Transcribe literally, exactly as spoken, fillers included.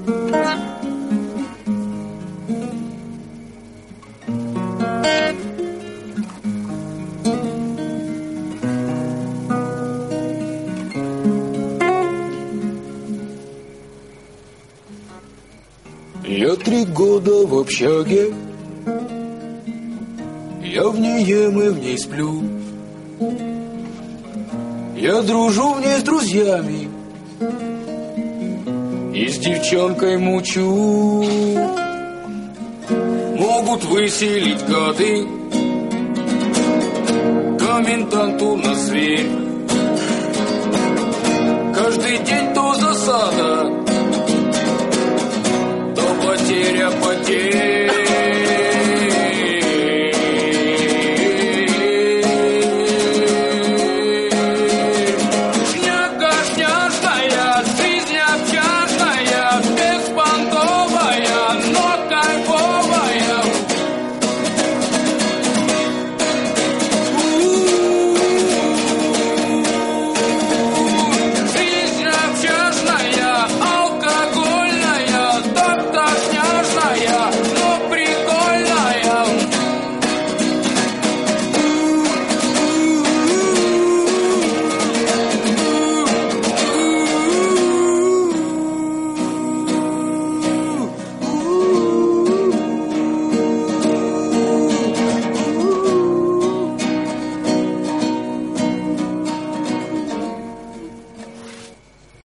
Я три года в общаге, я в ней ем и в ней сплю. Я дружу в ней с друзьями и с девчонкой мучу. Могут выселить гады, коменданту на зверь. Каждый день то засада,